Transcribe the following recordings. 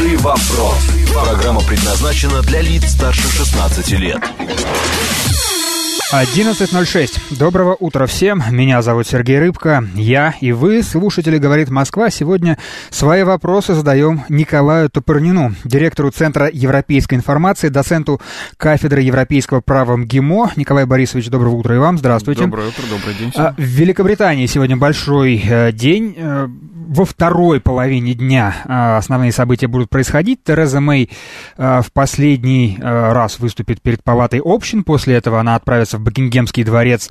Хороший вопрос. Программа предназначена для лиц старше 16 лет. 11:06. Доброго утра всем. Меня зовут Сергей Рыбко. Я и вы, слушатели «Говорит Москва», сегодня свои вопросы задаем Николаю Топорнину, директору Центра европейской информации, доценту кафедры европейского права МГИМО. Николай Борисович, доброго утра и вам. Здравствуйте. Доброе утро, добрый день всем. В Великобритании сегодня большой день. Во второй половине дня основные события будут происходить. Тереза Мэй в последний раз выступит перед Палатой общин. После этого она отправится в Букингемский дворец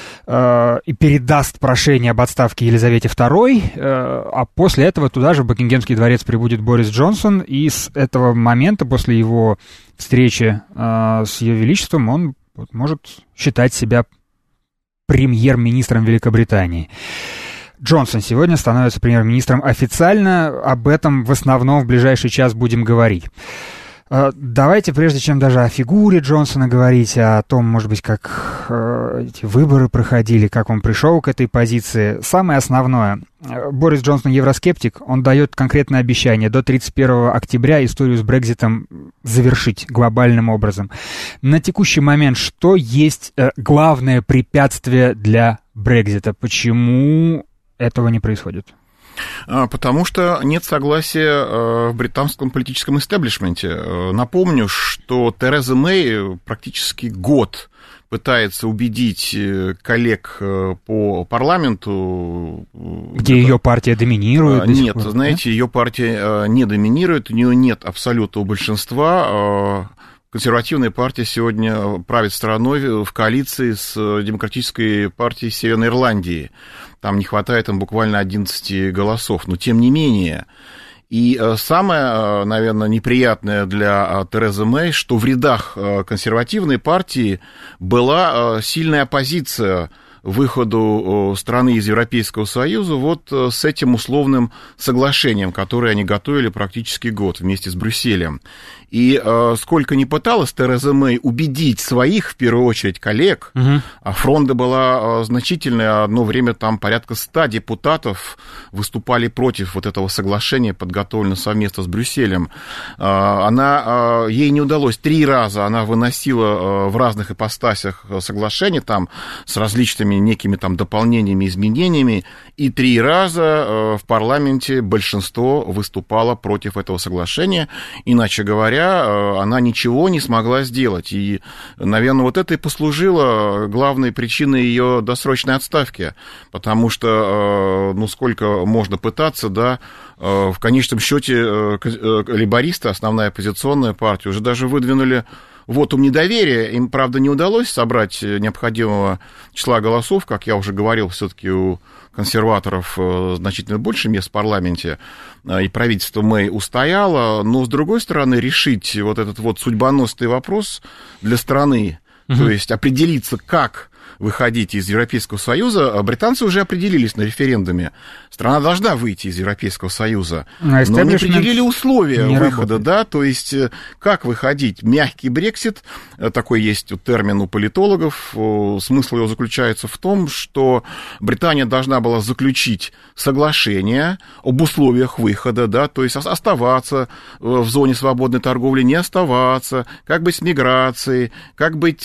и передаст прошение об отставке Елизавете II, а после этого туда же в Букингемский дворец прибудет Борис Джонсон, и с этого момента, после его встречи с Ее Величеством, он может считать себя премьер-министром Великобритании. Джонсон сегодня становится премьер-министром официально, об этом в основном в ближайший час будем говорить. Давайте, прежде чем даже о фигуре Джонсона говорить, о том, может быть, как эти выборы проходили, как он пришел к этой позиции, самое основное. Борис Джонсон евроскептик, он дает конкретное обещание до 31 октября историю с Брекситом завершить глобальным образом. На текущий момент что есть главное препятствие для Брексита? Почему этого не происходит? Потому что нет согласия в британском политическом истеблишменте. Напомню, что Тереза Мэй практически год пытается убедить коллег по парламенту... Где ее партия доминирует? Нет, знаете, ее партия не доминирует, у нее нет абсолютного большинства. Консервативная партия сегодня правит страной в коалиции с Демократической партией Северной Ирландии. Там не хватает им буквально 11 голосов, но тем не менее. И самое, наверное, неприятное для Терезы Мэй, что в рядах консервативной партии была сильная оппозиция выходу страны из Европейского Союза вот с этим условным соглашением, которое они готовили практически год вместе с Брюсселем. И сколько ни пыталась Тереза Мэй убедить своих, в первую очередь, коллег, а фронта была значительная, одно время там порядка 100 депутатов выступали против вот этого соглашения, подготовленного совместно с Брюсселем. Ей не удалось 3 раза, она выносила в разных ипостасях соглашения там с различными некими там дополнениями, изменениями, и 3 раза в парламенте большинство выступало против этого соглашения, иначе говоря, она ничего не смогла сделать. И, наверное, вот это и послужило главной причиной ее досрочной отставки, потому что, ну, сколько можно пытаться, да, в конечном счете лейбористы, основная оппозиционная партия, уже даже выдвинули вотум недоверия. Им, правда, не удалось собрать необходимого числа голосов, как я уже говорил, все-таки у консерваторов значительно больше мест в парламенте, и правительство Мэй устояло, но, с другой стороны, решить вот этот вот судьбоносный вопрос для страны, то есть определиться, как выходить из Европейского Союза, британцы уже определились на референдуме. Страна должна выйти из Европейского Союза, но не определили условия выхода, да, то есть как выходить. Мягкий Брексит, такой есть термин у политологов, смысл его заключается в том, что Британия должна была заключить соглашение об условиях выхода, да, то есть оставаться в зоне свободной торговли, не оставаться, как быть с миграцией, как быть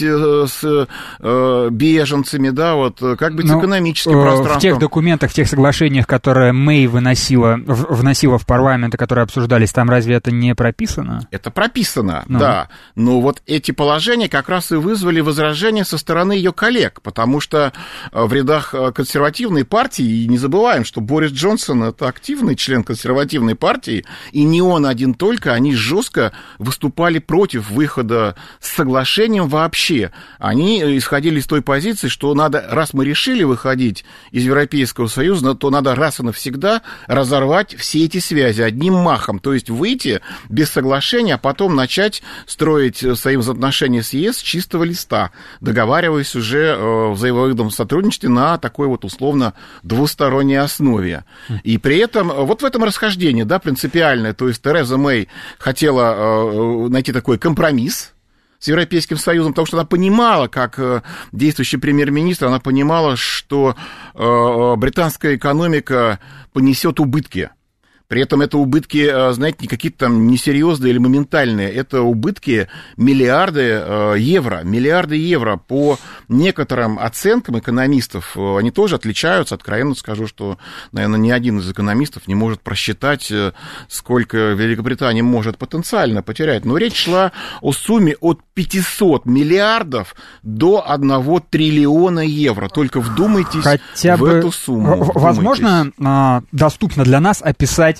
с беженцами, да, вот, как быть с экономическим пространством. В тех документах, в тех соглашениях, которые Мэй вносила в парламент, которые обсуждались, там разве это не прописано? Это прописано, да. Но вот эти положения как раз и вызвали возражения со стороны ее коллег, потому что в рядах консервативной партии, и не забываем, что Борис Джонсон — это активный член консервативной партии, и не он один только, они жестко выступали против выхода с соглашением вообще. Они исходили из той позиции, что надо, раз мы решили выходить из Европейского Союза, то надо раз и навсегда разорвать все эти связи одним махом, то есть выйти без соглашения, а потом начать строить свои взаимоотношения с ЕС с чистого листа, договариваясь уже в взаимовыгодном сотрудничестве на такой вот условно двусторонней основе. И при этом вот в этом расхождении, да, принципиальное, то есть Тереза Мэй хотела найти такой компромисс с Европейским Союзом, потому что она понимала, как действующий премьер-министр, она понимала, что британская экономика понесет убытки. При этом это убытки, знаете, не какие-то там несерьезные или моментальные, это убытки миллиарды евро. По некоторым оценкам экономистов, они тоже отличаются. Откровенно скажу, что, наверное, ни один из экономистов не может просчитать, сколько Великобритания может потенциально потерять. Но речь шла о сумме от 500 миллиардов до 1 триллиона евро. Только вдумайтесь хотя в эту сумму. Возможно, доступно для нас описать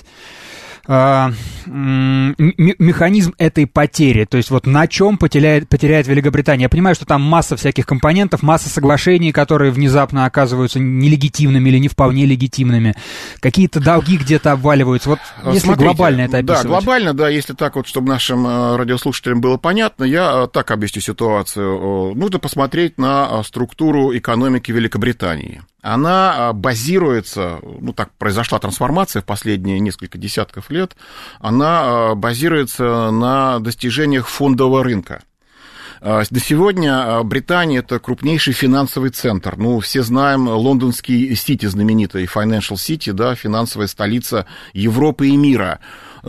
механизм этой потери, то есть вот на чем потеряет Великобритания. Я понимаю, что там масса всяких компонентов, масса соглашений, которые внезапно оказываются нелегитимными или не вполне легитимными, какие-то долги где-то обваливаются. Вот если смотрите, глобально это описывать. Да, глобально, да, если так вот, чтобы нашим радиослушателям было понятно, я так объясню ситуацию. Нужно посмотреть на структуру экономики Великобритании. Она базируется, так произошла трансформация в последние несколько десятков лет, она базируется на достижениях фондового рынка. До сегодня Британия – это крупнейший финансовый центр. Все знаем лондонский Сити, знаменитый Financial City, да, финансовая столица Европы и мира.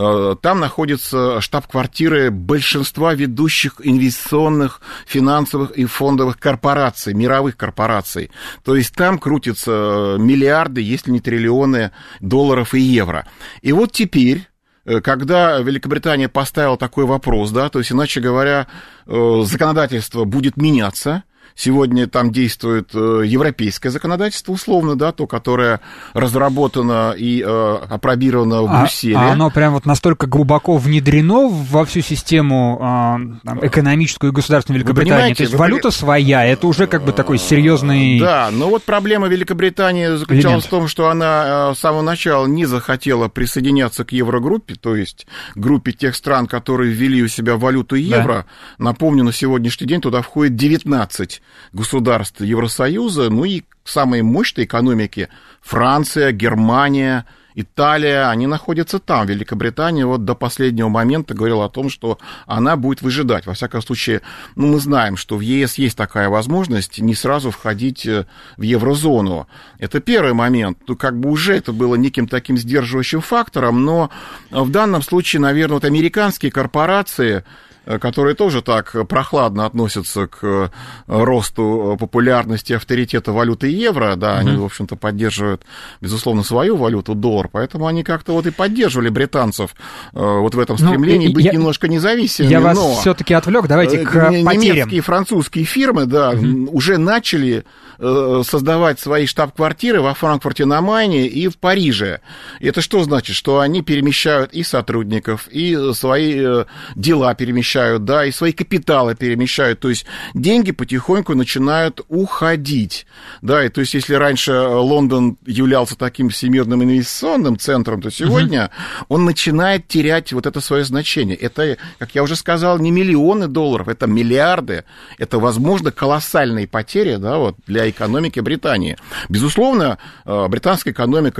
Там находятся штаб-квартиры большинства ведущих инвестиционных, финансовых и фондовых корпораций, мировых корпораций. То есть там крутятся миллиарды, если не триллионы долларов и евро. И вот теперь, когда Великобритания поставила такой вопрос, да, то есть, иначе говоря, законодательство будет меняться. Сегодня там действует европейское законодательство, условно, да, то, которое разработано и апробировано в Брюсселе. Оно прям вот настолько глубоко внедрено во всю систему экономическую и государственную Великобритании. То есть валюта своя, это уже как бы такой серьезный... Да, но вот проблема Великобритании заключалась в том, что она с самого начала не захотела присоединяться к Еврогруппе, то есть группе тех стран, которые ввели у себя валюту евро. Да. Напомню, на сегодняшний день туда входит 19 государств Евросоюза, и самые мощные экономики Франция, Германия, Италия, они находятся там. Великобритания вот до последнего момента говорила о том, что она будет выжидать. Во всяком случае, мы знаем, что в ЕС есть такая возможность не сразу входить в еврозону. Это первый момент. Как бы уже это было неким таким сдерживающим фактором, но в данном случае, наверное, вот американские корпорации, которые тоже так прохладно относятся к росту популярности и авторитета валюты евро, да, они, в общем-то, поддерживают, безусловно, свою валюту, доллар, поэтому они как-то вот и поддерживали британцев вот в этом стремлении быть немножко независимыми. Я вас все-таки отвлек, давайте к потерям. Немецкие и французские фирмы, да, уже начали создавать свои штаб-квартиры во Франкфурте на Майне и в Париже. И это что значит? Что они перемещают и сотрудников, и свои дела перемещают, да, и свои капиталы перемещают, то есть деньги потихоньку начинают уходить, да, и то есть если раньше Лондон являлся таким всемирным инвестиционным центром, то сегодня он начинает терять вот это свое значение. Это, как я уже сказал, не миллионы долларов, это миллиарды, это, возможно, колоссальные потери, да, вот, для экономики Британии. Безусловно, британская экономика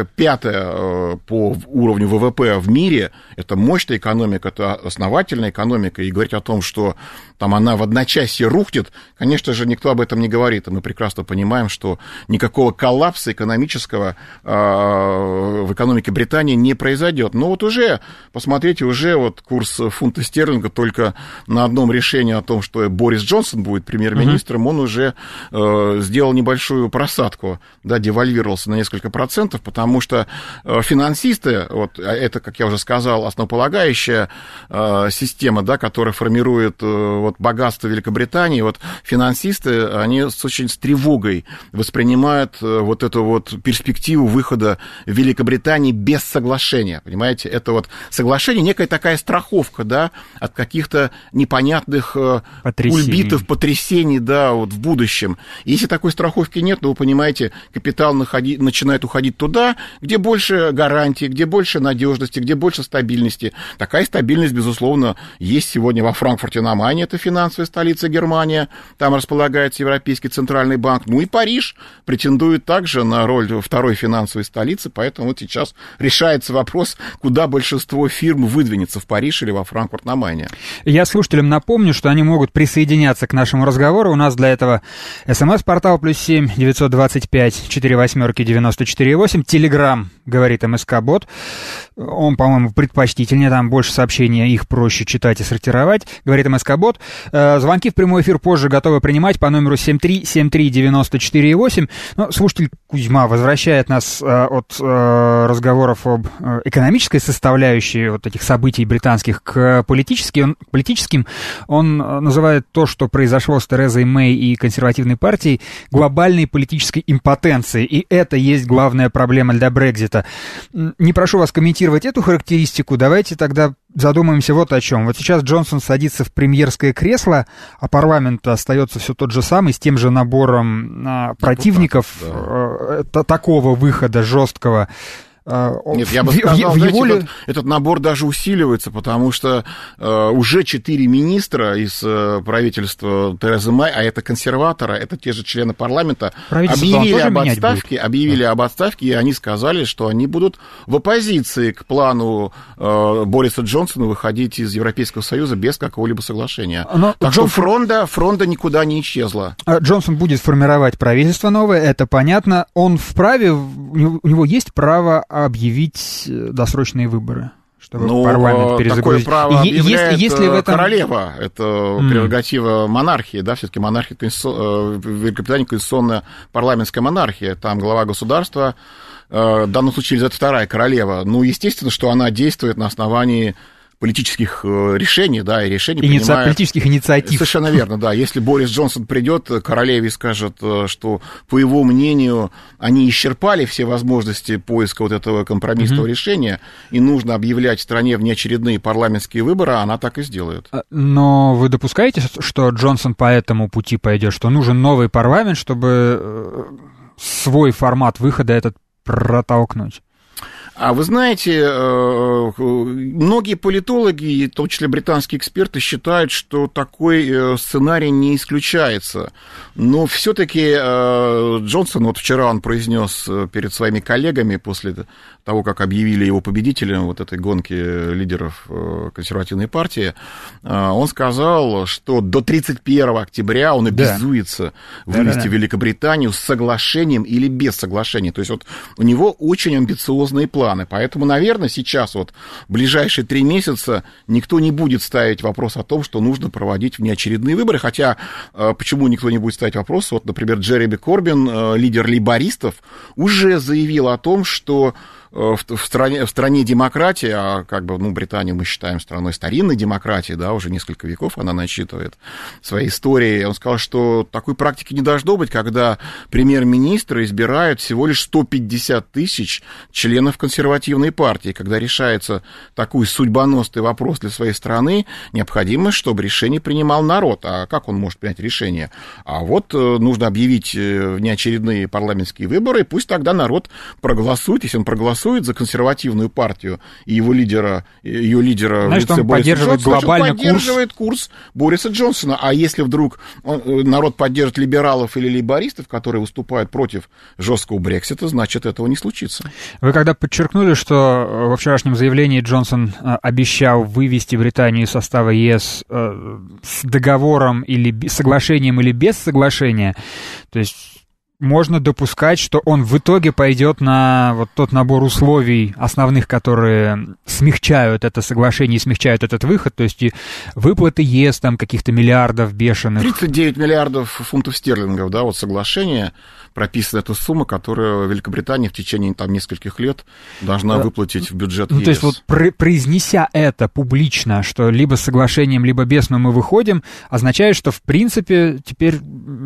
пятая по уровню ВВП в мире, это мощная экономика, это основательная экономика, и говорить о том, что там она в одночасье рухнет, конечно же, никто об этом не говорит, и мы прекрасно понимаем, что никакого коллапса экономического в экономике Британии не произойдет. Но вот уже, посмотрите, уже вот курс фунта стерлинга только на одном решении о том, что Борис Джонсон будет премьер-министром, он уже сделал небольшую просадку, да, девальвировался на несколько процентов, потому что финансисты, вот это, как я уже сказал, основополагающая система, да, которая формирует вот богатство Великобритании, вот финансисты, они очень с тревогой воспринимают вот эту вот перспективу выхода Великобритании без соглашения, понимаете, это вот соглашение, некая такая страховка, да, от каких-то непонятных кульбитов, потрясений, да, вот в будущем. Если такой страховки нет, вы понимаете, капитал начинает уходить туда, где больше гарантий, где больше надежности, где больше стабильности. Такая стабильность, безусловно, есть сегодня во Франкфурте на Майне, это это финансовая столица Германия, там располагается Европейский центральный банк. Ну и Париж претендует также на роль второй финансовой столицы, поэтому вот сейчас решается вопрос, куда большинство фирм выдвинется, в Париж или во Франкфурт на Майне. Я слушателям напомню, что они могут присоединяться к нашему разговору. У нас для этого СМС-портал +7 925 48 94 8. Телеграм, говорит МСК-бот. Он, по-моему, предпочтительнее, там больше сообщений, их проще читать и сортировать, говорит МСК-бот. Звонки в прямой эфир позже готовы принимать по номеру 7373948. Но слушатель Кузьма возвращает нас от разговоров об экономической составляющей вот этих событий британских к политическим. Он называет то, что произошло с Терезой Мэй и консервативной партией, глобальной политической импотенцией. И это есть главная проблема для Брексита. Не прошу вас комментировать эту характеристику. Давайте тогда задумаемся вот о чем. Вот сейчас Джонсон садится в премьерское кресло, а парламент остается все тот же самый, с тем же набором противников такого выхода жесткого. Нет, я бы сказал, знаете, этот набор даже усиливается, потому что уже 4 министра из правительства Терезы Мэй, а это консерваторы, это те же члены парламента, объявили об отставке, и они сказали, что они будут в оппозиции к плану Бориса Джонсона выходить из Европейского Союза без какого-либо соглашения. Так что фронта никуда не исчезла. Джонсон будет формировать правительство новое, это понятно. Он вправе, у него есть право объявить досрочные выборы, чтобы парламент перезагрузить. Такое право объявляет если в этом... королева. Это прерогатива монархии, да, все-таки монархия, в Великобритании конституционная парламентская монархия. Там глава государства, в данном случае Елизавета II королева. Ну, естественно, что она действует на основании политических решений, да, и решений принимает... политических инициатив. Совершенно верно, да. Если Борис Джонсон придет к королеве и скажет, что, по его мнению, они исчерпали все возможности поиска вот этого компромиссного решения, и нужно объявлять в стране внеочередные парламентские выборы, она так и сделает. Но вы допускаете, что Джонсон по этому пути пойдет, что нужен новый парламент, чтобы свой формат выхода этот протолкнуть? А вы знаете, многие политологи, в том числе британские эксперты, считают, что такой сценарий не исключается. Но все-таки Джонсон, вот вчера он произнес перед своими коллегами после того, как объявили его победителем вот этой гонки лидеров консервативной партии, он сказал, что до 31 октября он обязуется вывести Великобританию с соглашением или без соглашения. То есть вот у него очень амбициозные планы. Поэтому, наверное, сейчас вот в ближайшие 3 месяца никто не будет ставить вопрос о том, что нужно проводить внеочередные выборы. Хотя, почему никто не будет ставить вопрос? Вот, например, Джереми Корбин, лидер лейбористов, уже заявил о том, что в стране демократии, а как бы, Британию мы считаем страной старинной демократии, да, уже несколько веков она насчитывает своей истории. Он сказал, что такой практики не должно быть, когда премьер-министра избирают всего лишь 150 тысяч членов консервативной партии. Когда решается такой судьбоносный вопрос для своей страны, необходимо, чтобы решение принимал народ. А как он может принять решение? А вот нужно объявить внеочередные парламентские выборы, и пусть тогда народ проголосует, если он проголосует за консервативную партию и ее лидера в лице Бориса Джонсона, поддерживает курс Бориса Джонсона. А если вдруг народ поддержит либералов или лейбористов, которые выступают против жесткого Брексита, значит, этого не случится. Вы когда подчеркнули, что во вчерашнем заявлении Джонсон обещал вывести Британию из состава ЕС с договором или соглашением или без соглашения, то есть можно допускать, что он в итоге пойдет на вот тот набор условий основных, которые смягчают это соглашение и смягчают этот выход, то есть и выплаты ЕС, там каких-то миллиардов бешеных. 39 миллиардов фунтов стерлингов, да, вот соглашение, прописана эта сумма, которую Великобритания в течение там нескольких лет должна выплатить в бюджет ЕС. То есть вот произнеся это публично, что либо с соглашением, либо без, но мы выходим, означает, что в принципе теперь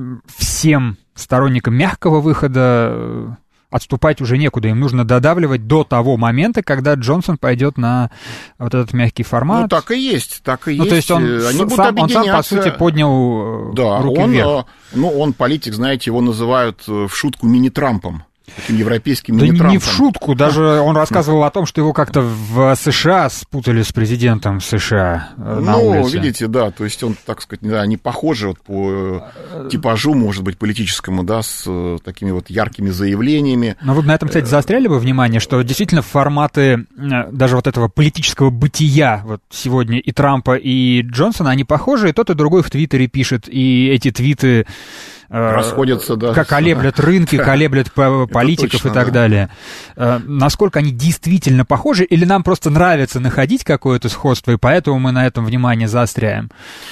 всем сторонникам мягкого выхода отступать уже некуда. Им нужно додавливать до того момента, когда Джонсон пойдет на вот этот мягкий формат. Ну, так и есть, так и есть. То есть он сам, по сути, поднял руки вверх. Он политик, знаете, его называют в шутку мини-Трампом. таким европейским Да мини-Трампом. не в шутку, даже он рассказывал о том, что его как-то в США спутали с президентом США на улице. Ну, видите, да, то есть он, так сказать, да, не похожи вот по типажу, может быть, политическому, да, с такими вот яркими заявлениями. Но вы бы на этом, кстати, заостряли бы внимание, что действительно форматы даже вот этого политического бытия вот сегодня и Трампа, и Джонсона, они похожи, и тот, и другой в Твиттере пишет, и эти твиты расходятся, да. Как колеблят рынки, колеблят политиков точно, и так далее. Насколько они действительно похожи, или нам просто нравится находить какое-то сходство, и поэтому мы на этом внимание заостряем?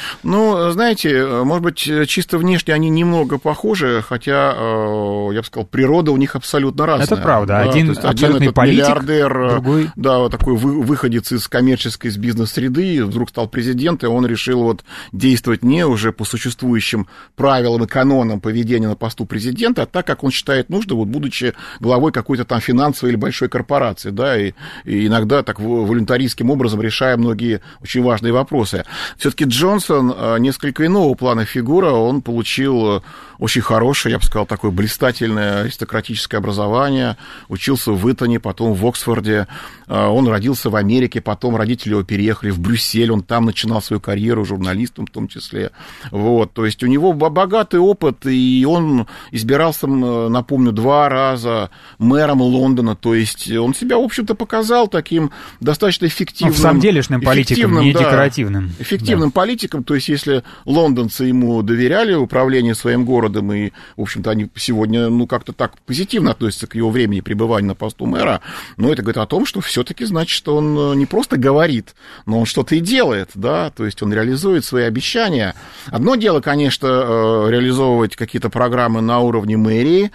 Ну, знаете, может быть, чисто внешне они немного похожи, хотя, я бы сказал, природа у них абсолютно разная. Это правда. Да, один абсолютный политик, миллиардер, другой... Да, вот такой выходец из коммерческой, из бизнес-среды, вдруг стал президентом, и он решил вот действовать не уже по существующим правилам и канонам поведения на посту президента, а так, как он считает нужно, вот, будучи главой какой-то там финансовой или большой корпорации, да, и иногда так волюнтаристским образом решая многие очень важные вопросы. Все-таки Джонсон несколько иного плана фигура, он получил очень хорошее, я бы сказал, такое блистательное аристократическое образование, учился в Итоне, потом в Оксфорде, он родился в Америке, потом родители его переехали в Брюссель, он там начинал свою карьеру журналистом в том числе, вот, то есть у него богатый опыт, и он избирался, напомню, 2 раза мэром Лондона, то есть он себя, в общем-то, показал таким достаточно эффективным... В самом делешным политиком, не декоративным. Эффективным политиком, то есть если лондонцы ему доверяли управление своим городом, и, в общем-то, они сегодня, ну, как-то так позитивно относятся к его времени пребывания на посту мэра, но это говорит о том, что все-таки значит, что он не просто говорит, но он что-то и делает, да, то есть он реализует свои обещания. Одно дело, конечно, реализовывать какие-то программы на уровне мэрии,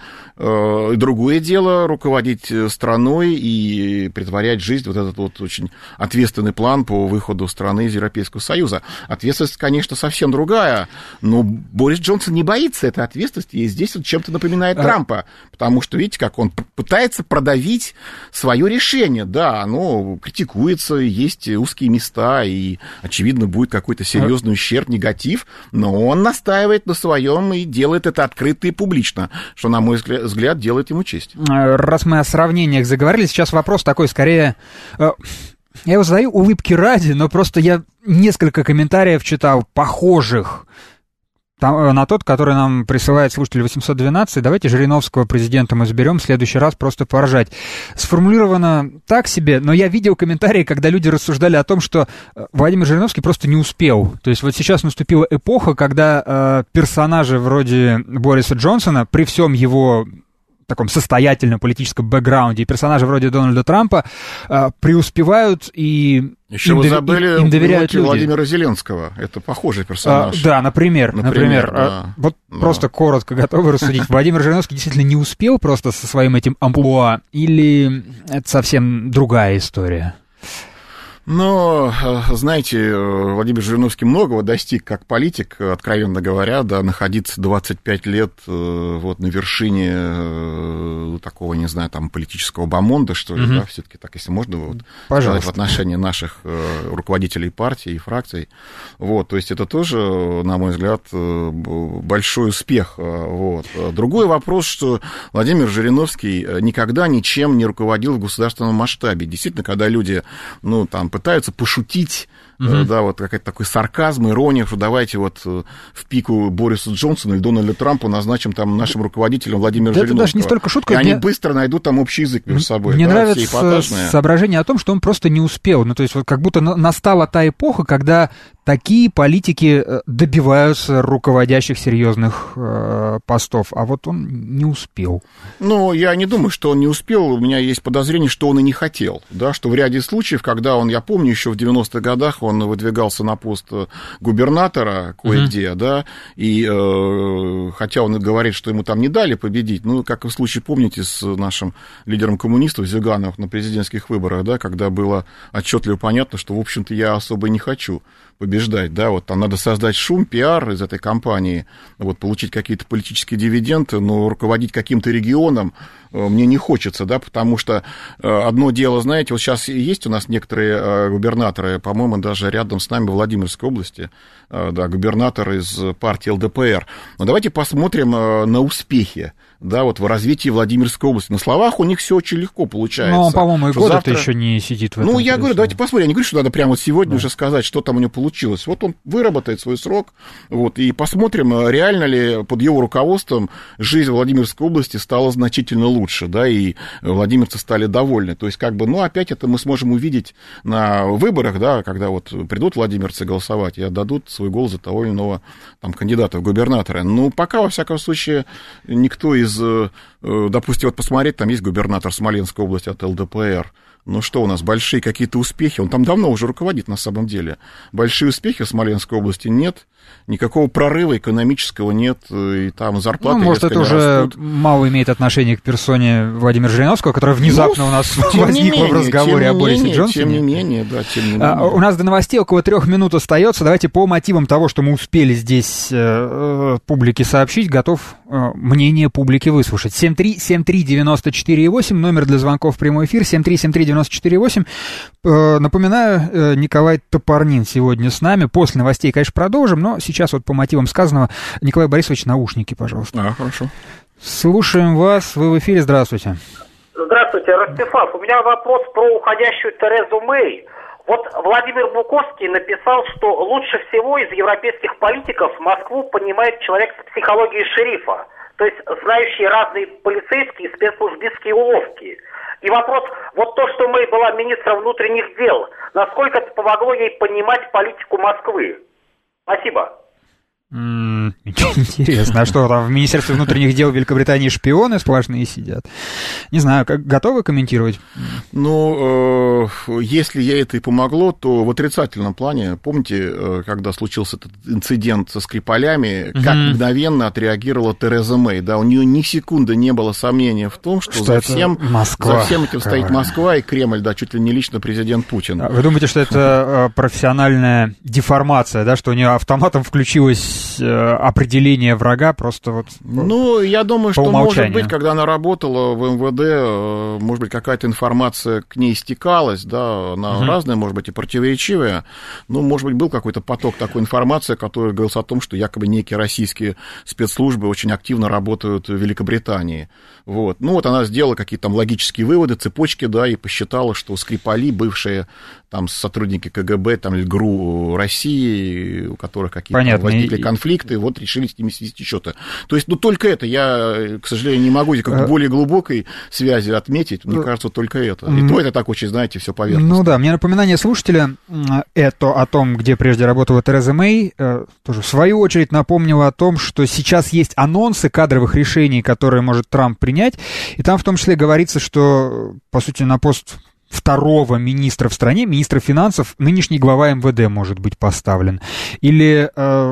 и другое дело руководить страной и претворять в жизнь вот этот вот очень ответственный план по выходу страны из Европейского Союза. Ответственность, конечно, совсем другая, но Борис Джонсон не боится этой ответственности, и здесь вот чем-то напоминает Трампа, потому что, видите, как он пытается продавить свое решение, да, оно критикуется, есть узкие места, и, очевидно, будет какой-то серьезный ущерб, негатив, но он настаивает на своем и делает это открыто и публично, что, на мой взгляд, делает ему честь. Раз мы о сравнениях заговорили, сейчас вопрос такой, скорее... Я его задаю улыбки ради, но просто я несколько комментариев читал, похожих на тот, который нам присылает слушатель 812. Давайте Жириновского президентом изберем, в следующий раз просто поражать. Сформулировано так себе, но я видел комментарии, когда люди рассуждали о том, что Владимир Жириновский просто не успел. То есть вот сейчас наступила эпоха, когда персонажи вроде Бориса Джонсона, при всем его таком состоятельном политическом бэкграунде, и персонажи вроде Дональда Трампа преуспевают, и еще вы забыли им доверяют люди. Владимира Зеленского. Это похожий персонаж. Да, например. Да. Вот да. Просто коротко готовы рассудить. Владимир Жириновский действительно не успел просто со своим этим амплуа, или это совсем другая история? Но, знаете, Владимир Жириновский многого достиг как политик, откровенно говоря, да, находиться 25 лет вот на вершине такого, не знаю, там, политического бомонда, что ли, да, все-таки так, если можно, вот, сказать, в отношении наших руководителей партий и фракций. Вот, то есть это тоже, на мой взгляд, большой успех. Вот. Другой вопрос, что Владимир Жириновский никогда ничем не руководил в государственном масштабе. Действительно, когда люди, ну, там, пытаются пошутить, да, вот какой-то такой сарказм, ирония, что давайте вот в пику Борису Джонсону или Дональду Трампу назначим там нашим руководителем Владимира Жириновского. Это даже не столько шутка. И они быстро найдут там общий язык между собой. Мне нравится соображение о том, что он просто не успел. Ну, то есть вот как будто настала та эпоха, когда такие политики добиваются руководящих серьезных постов, а вот он не успел. Ну, я не думаю, что он не успел. У меня есть подозрение, что он и не хотел. Да, что в ряде случаев, когда он, я помню, еще в 90-х годах он выдвигался на пост губернатора кое-где, да, и хотя он говорит, что ему там не дали победить, ну, как в случае, помните, с нашим лидером коммунистов Зюгановым на президентских выборах, да, когда было отчетливо понятно, что, в общем-то, я особо не хочу победить убеждать, да, вот там надо создать шум, пиар из этой компании, вот, получить какие-то политические дивиденды, но руководить каким-то регионом мне не хочется, да, потому что одно дело, знаете, вот сейчас есть у нас некоторые губернаторы, по-моему, даже рядом с нами в Владимирской области, да, губернатор из партии ЛДПР, но давайте посмотрим на успехи, да, вот в развитии Владимирской области. На словах у них все очень легко получается. Но он, по-моему, и года-то завтра... еще не сидит в этом. Ну, я говорю, давайте посмотрим. Я не говорю, что надо прямо вот сегодня уже сказать, что там у него получилось. Вот он выработает свой срок, вот, и посмотрим, реально ли под его руководством жизнь Владимирской области стала значительно лучше, да, и владимирцы стали довольны. То есть, как бы, ну, опять это мы сможем увидеть на выборах, да, когда вот придут владимирцы голосовать и отдадут свой голос за того или иного там кандидата в губернаторы. Ну, пока, во всяком случае, никто из, допустим, вот посмотреть, там есть губернатор Смоленской области от ЛДПР. Ну что у нас, большие какие-то успехи? Он там давно уже руководит на самом деле. Большие успехи в Смоленской области нет. Никакого прорыва экономического нет, и там зарплаты может, это уже растут. Мало имеет отношение к персоне Владимира Жириновского, которая внезапно у нас возникла в разговоре о Борисе Джонсоне. Тем не менее. У нас до новостей около 3 минут остается. Давайте по мотивам того, что мы успели здесь публике сообщить, готов мнение публики выслушать. 7373948, номер для звонков в прямой эфир, 7373948. Напоминаю, Николай Топорнин сегодня с нами. После новостей, конечно, продолжим, но сейчас вот по мотивам сказанного. Николай Борисович, наушники, пожалуйста. Хорошо. Слушаем вас, вы в эфире, здравствуйте. Здравствуйте, Ростислав. У меня вопрос про уходящую Терезу Мэй. Вот Владимир Буковский написал, что лучше всего из европейских политиков Москву понимает человек с психологией шерифа, то есть знающий разные полицейские и спецслужбистские уловки. И вопрос, вот то, что Мэй была министром внутренних дел, насколько это помогло ей понимать политику Москвы? Спасибо. Интересно, а что там в Министерстве внутренних дел Великобритании шпионы сплошные сидят? Не знаю, как готовы комментировать? Ну, если ей это и помогло, то в отрицательном плане. Помните, когда случился этот инцидент со Скрипалями, как мгновенно отреагировала Тереза Мэй? Да, у нее ни секунды не было сомнения в том, что за всем этим стоит Москва и Кремль, да, чуть ли не лично президент Путин. Вы думаете, что это профессиональная деформация, да, что у нее автоматом включилось определение врага просто вот. Ну, я думаю, что, может быть, когда она работала в МВД, может быть, какая-то информация к ней стекалась, да, она разная, может быть, и противоречивая, но, может быть, был какой-то поток такой информации, который говорил о том, что якобы некие российские спецслужбы очень активно работают в Великобритании. Вот. Ну, вот она сделала какие-то там логические выводы, цепочки, да, и посчитала, что Скрипали, бывшие там сотрудники КГБ, там, или ГРУ России, у которых какие-то возникли конфликты, вот решили с ними свести счеты. То есть, ну, только это. Я, к сожалению, не могу как более глубокой связи отметить. Мне кажется, только это. И то это так очень, знаете, все поверхностно. Ну да, мне напоминание слушателя, это о том, где прежде работала Тереза Мэй, тоже в свою очередь напомнила о том, что сейчас есть анонсы кадровых решений, которые может Трамп принять, и там в том числе говорится, что, по сути, на пост второго министра в стране, министра финансов, нынешний глава МВД может быть поставлен. Или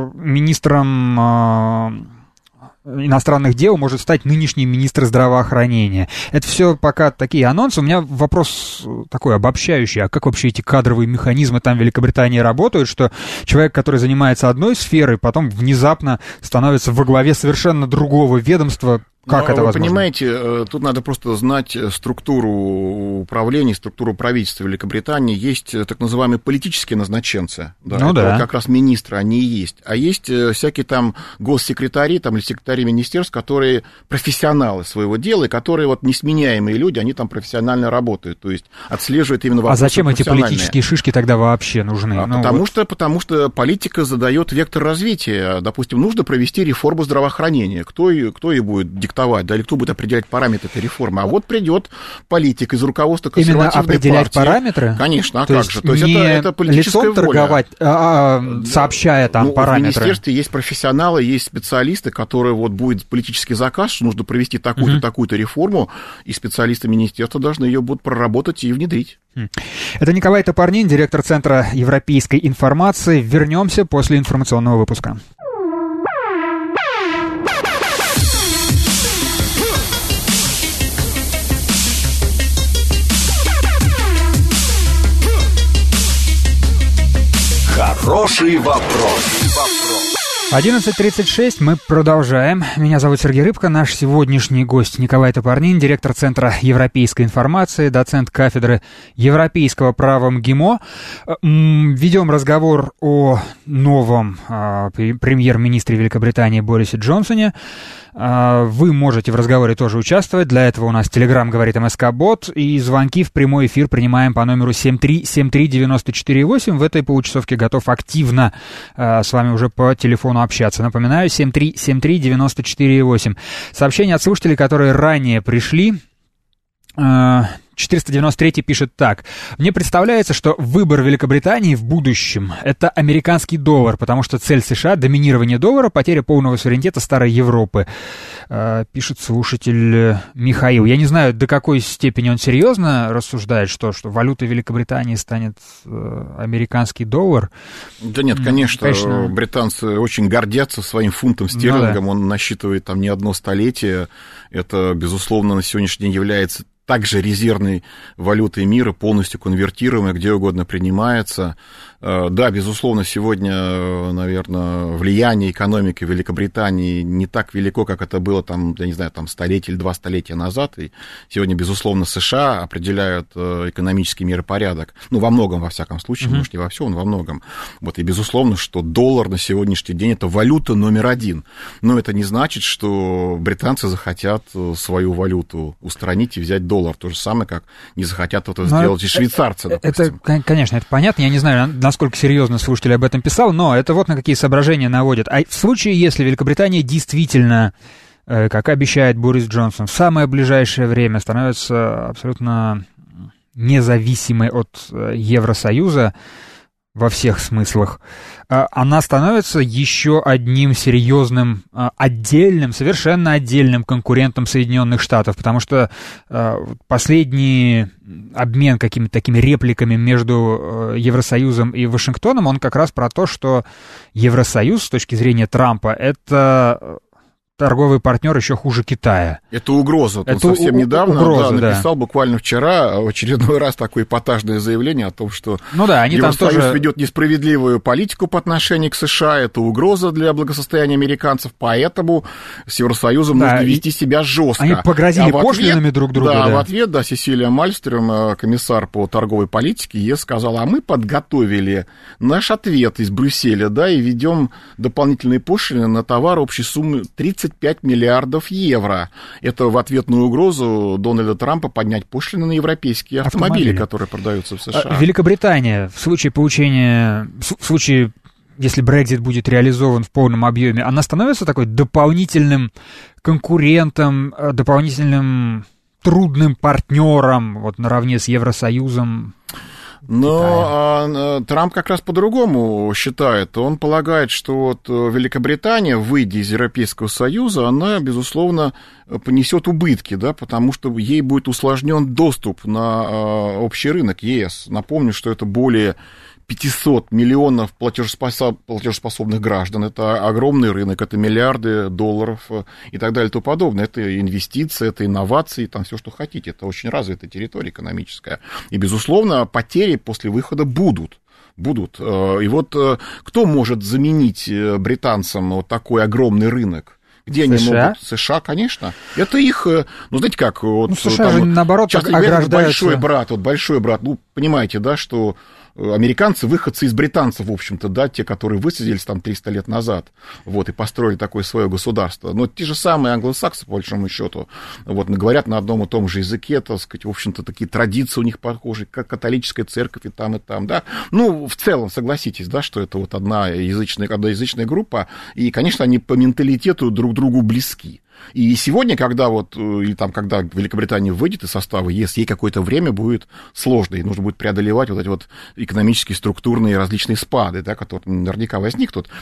министром иностранных дел может стать нынешний министр здравоохранения. Это все пока такие анонсы. У меня вопрос такой обобщающий. А как вообще эти кадровые механизмы там в Великобритании работают, что человек, который занимается одной сферой, потом внезапно становится во главе совершенно другого ведомства? Как это возможно? Вы понимаете, тут надо просто знать структуру управления, структуру правительства Великобритании. Есть так называемые политические назначенцы. Да, это вот как раз министры, они и есть. А есть всякие там госсекретари там, или секретари министерств, которые профессионалы своего дела, и которые вот несменяемые люди, они там профессионально работают. То есть отслеживают именно вопросы. А зачем эти политические шишки тогда вообще нужны? Потому что политика задает вектор развития. Допустим, нужно провести реформу здравоохранения. Кто и будет диктовать? Да, или кто будет определять параметры этой реформы. А вот придет политик из руководства консервативной партии. Именно определять параметры? Конечно, а как же? То есть это политическая воля. Торговать, сообщая там параметры. В министерстве есть профессионалы, есть специалисты, которые вот будет политический заказ, что нужно провести такую-то, такую-то реформу, и специалисты министерства должны ее будут проработать и внедрить. Это Николай Топорнин, директор Центра европейской информации. Вернемся после информационного выпуска. Хороший вопрос. 11:36, мы продолжаем. Меня зовут Сергей Рыбко, наш сегодняшний гость Николай Топорнин, директор Центра европейской информации, доцент кафедры европейского права МГИМО. Ведем разговор о новом премьер-министре Великобритании Борисе Джонсоне. Вы можете в разговоре тоже участвовать. Для этого у нас Telegram говорит МСК-бот, и звонки в прямой эфир принимаем по номеру 7373948. В этой получасовке готов активно с вами уже по телефону общаться. Напоминаю, 7373948. Сообщения от слушателей, которые ранее пришли. 493 пишет так. Мне представляется, что выбор Великобритании в будущем — это американский доллар, потому что цель США — доминирование доллара, потеря полного суверенитета старой Европы. Пишет слушатель Михаил. Я не знаю, до какой степени он серьезно рассуждает, что валютой Великобритании станет американский доллар. Да нет, конечно, британцы очень гордятся своим фунтом стерлингом. Он насчитывает там не одно столетие. Это, безусловно, на сегодняшний день является также резервной валютой мира, полностью конвертируемой, где угодно принимается. Да, безусловно, сегодня, наверное, влияние экономики Великобритании не так велико, как это было, там, я не знаю, там, столетие или 2 столетия назад. И сегодня, безусловно, США определяют экономический миропорядок. Ну, во многом, во всяком случае, может, не во всем, но во многом. Вот, и, безусловно, что доллар на сегодняшний день — это валюта номер один. Но это не значит, что британцы захотят свою валюту устранить и взять доллар. То же самое, как не захотят это сделать и швейцарцы, допустим. Это, конечно, это понятно. Я не знаю, насколько серьезно слушатель об этом писал, но это вот на какие соображения наводит. А в случае, если Великобритания действительно, как обещает Борис Джонсон, в самое ближайшее время становится абсолютно независимой от Евросоюза во всех смыслах, она становится еще одним серьезным, отдельным, совершенно отдельным конкурентом Соединенных Штатов, потому что последний обмен какими-то такими репликами между Евросоюзом и Вашингтоном, он как раз про то, что Евросоюз с точки зрения Трампа — это торговый партнер еще хуже Китая. Это угроза. Он совсем недавно написал, буквально вчера, в очередной раз такое эпатажное заявление о том, что Евросоюз ведет несправедливую политику по отношению к США, это угроза для благосостояния американцев, поэтому с Евросоюзом нужно вести себя жестко. Они погрозили пошлинами друг другу. Да, в ответ, Сесилия Мальмстрём, комиссар по торговой политике, ЕС, сказала: а мы подготовили наш ответ из Брюсселя, и ведем дополнительные пошлины на товар общей суммы 35 миллиардов евро. Это в ответ на угрозу Дональда Трампа поднять пошлины на европейские автомобили, которые продаются в США. Великобритания в случае если Брексит будет реализован в полном объеме, она становится такой дополнительным конкурентом, дополнительным трудным партнером, вот наравне с Евросоюзом. Но Трамп как раз по-другому считает. Он полагает, что вот Великобритания, выйдя из Европейского Союза, она, безусловно, понесет убытки, потому что ей будет усложнен доступ на общий рынок ЕС. Напомню, что это более 500 миллионов платежеспособных граждан. Это огромный рынок, это миллиарды долларов и так далее и тому подобное. Это инвестиции, это инновации, там все, что хотите. Это очень развитая территория экономическая. И, безусловно, потери после выхода будут. И вот кто может заменить британцам вот такой огромный рынок? Где они могут? США, конечно. Это их, знаете как, вот США же, наоборот, ограждаются. Большой брат, понимаете, что американцы выходцы из британцев, в общем-то, те, которые высадились там 300 лет назад, и построили такое свое государство. Но те же самые англосаксы, по большому счету, говорят на одном и том же языке, так сказать, в общем-то, такие традиции у них похожи, как католическая церковь и там, в целом, согласитесь, что это одна язычная группа, и, конечно, они по менталитету друг другу близки. И сегодня, когда когда Великобритания выйдет из состава ЕС, ей какое-то время будет сложно, и нужно будет преодолевать эти экономические, структурные различные спады, которые наверняка возникнут.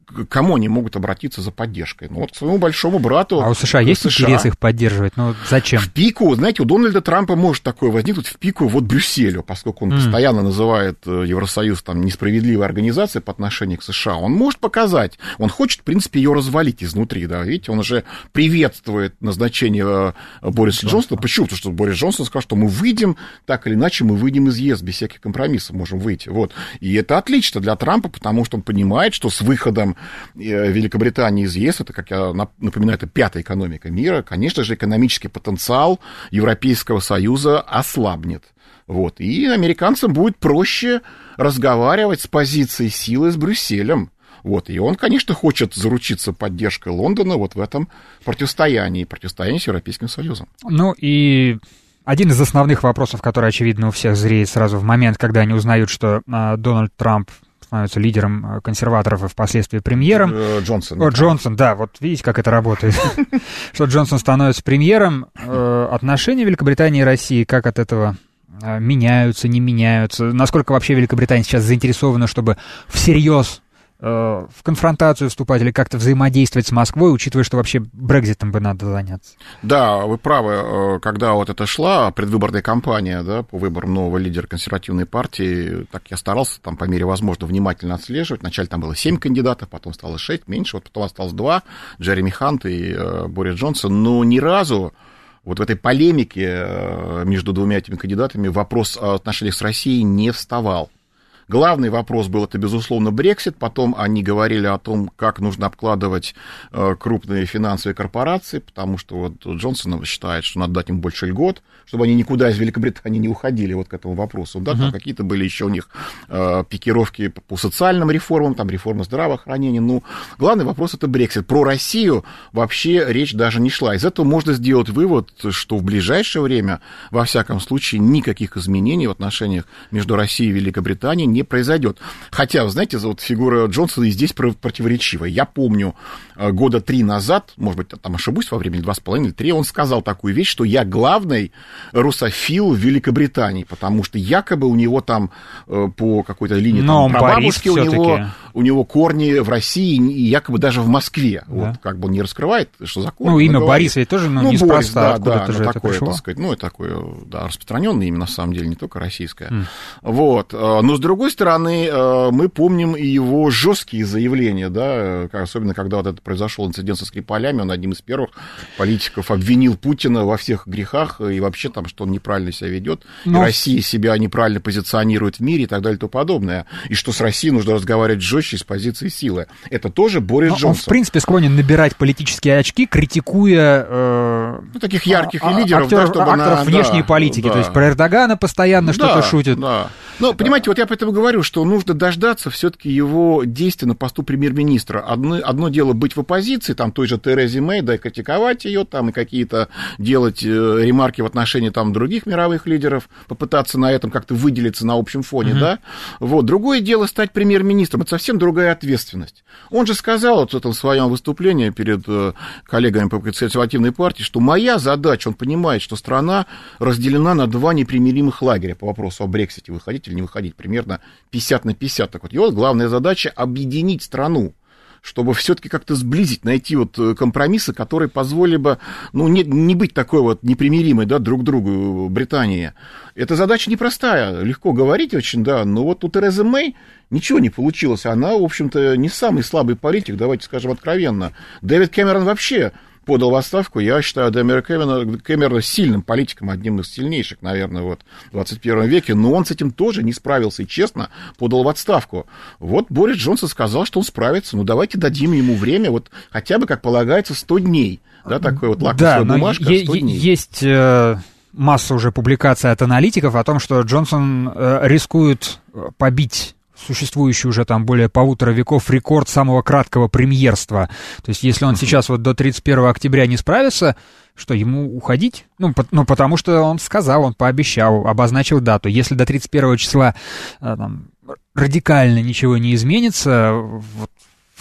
к кому они могут обратиться за поддержкой? Ну, вот к своему большому брату. А у США есть интерес их поддерживать? Ну, зачем? В пику, знаете, у Дональда Трампа может такое возникнуть в пику вот Брюсселю, поскольку он постоянно называет Евросоюз там несправедливой организацией по отношению к США. Он может показать, он хочет, в принципе, ее развалить изнутри, да, видите, он уже приветствует назначение Бориса Джонсона. Почему? Потому что Борис Джонсон сказал, что мы выйдем, так или иначе, мы выйдем из ЕС, без всяких компромиссов можем выйти, вот. И это отлично для Трампа, потому что он понимает, что с выходом Великобритании из ЕС, это, как я напоминаю, это 5-я экономика мира, конечно же, экономический потенциал Европейского Союза ослабнет. Вот. И американцам будет проще разговаривать с позиции силы с Брюсселем. Вот. И он, конечно, хочет заручиться поддержкой Лондона вот в этом противостоянии с Европейским Союзом. Ну и один из основных вопросов, который, очевидно, у всех зреет сразу в момент, когда они узнают, что Дональд Трамп становится лидером консерваторов и впоследствии премьером. Джонсон, да, вот видите, как это работает. Что Джонсон становится премьером. Отношения Великобритании и России, как от этого меняются, не меняются? Насколько вообще Великобритания сейчас заинтересована, чтобы всерьез в конфронтацию вступать или как-то взаимодействовать с Москвой, учитывая, что вообще Брекситом бы надо заняться? Да, вы правы. Когда вот это шла предвыборная кампания, да, по выбору нового лидера консервативной партии, так я старался там по мере возможного внимательно отслеживать. Вначале там было 7 кандидатов, потом стало 6, меньше, вот потом осталось 2, Джереми Хант и Борис Джонсон. Но ни разу вот в этой полемике между двумя этими кандидатами вопрос о отношениях с Россией не вставал. Главный вопрос был, это, безусловно, Брексит. Потом они говорили о том, как нужно обкладывать крупные финансовые корпорации, потому что вот Джонсон считает, что надо дать им больше льгот, чтобы они никуда из Великобритании не уходили вот к этому вопросу. Да, там какие-то были еще у них пикировки по социальным реформам, там реформа здравоохранения. Ну, главный вопрос — это Брексит. Про Россию вообще речь даже не шла. Из этого можно сделать вывод, что в ближайшее время, во всяком случае, никаких изменений в отношениях между Россией и Великобританией не произойдет. Хотя, вы знаете, вот фигура Джонсона и здесь противоречивая. Я помню, года 3 назад, может быть, там ошибусь во времени, 2,5 или 3, он сказал такую вещь, что я главный русофил в Великобритании, потому что якобы у него там по какой-то линии там, прабабушки, у него корни в России и якобы даже в Москве. Да. Вот, как бы он не раскрывает, что за корни. Ну, имя Борис ведь тоже неспроста. Да, же это такое, так сказать, это такое, да, распространенное имя, на самом деле, не только российское. Вот. Но, с другой стороны, мы помним и его жесткие заявления, да, особенно когда вот это произошел инцидент со Скрипалями, он одним из первых политиков обвинил Путина во всех грехах и вообще там, что он неправильно себя ведет, и Россия себя неправильно позиционирует в мире и так далее и тому подобное, и что с Россией нужно разговаривать жестче с позиции силы. Это тоже Борис Джонсон. Он, в принципе, склонен набирать политические очки, критикуя таких ярких лидеров, акторов внешней политики, то есть про Эрдогана постоянно что-то шутит. Да. Но, понимаете, вот я поэтому говорю, что нужно дождаться все-таки его действий на посту премьер-министра. Одно дело быть в оппозиции, там той же Терезе Мэй, да, и критиковать ее, там, и какие-то делать ремарки в отношении там других мировых лидеров, попытаться на этом как-то выделиться на общем фоне, да. Вот. Другое дело стать премьер-министром, это совсем другая ответственность. Он же сказал вот в этом своем выступлении перед коллегами по консервативной партии, что моя задача, он понимает, что страна разделена на 2 непримиримых лагеря по вопросу о Брексите, выходить или не выходить, примерно 50 на 50. Так вот, его главная задача — объединить страну, чтобы все-таки как-то сблизить, найти вот компромиссы, которые позволили бы, ну, не быть такой вот непримиримой, да, друг другу Британии. Эта задача непростая, легко говорить очень, да, но вот у Терезы Мэй ничего не получилось. Она, в общем-то, не самый слабый политик, давайте скажем откровенно. Дэвид Кэмерон вообще подал в отставку. Я считаю Дэвида Кэмерона сильным политиком, одним из сильнейших, наверное, вот, в 21 веке, но он с этим тоже не справился и, честно, подал в отставку. Вот Борис Джонсон сказал, что он справится, ну, давайте дадим ему время, вот, хотя бы, как полагается, 100 дней, да, такой вот лакмусовая бумажка, 100 дней. Есть масса уже публикаций от аналитиков о том, что Джонсон рискует побить существующий уже там более 1,5 века рекорд самого краткого премьерства. То есть, если он сейчас вот до 31 октября не справится, что, ему уходить? Ну, потому что он сказал, он пообещал, обозначил дату. Если до 31 числа там радикально ничего не изменится, вот,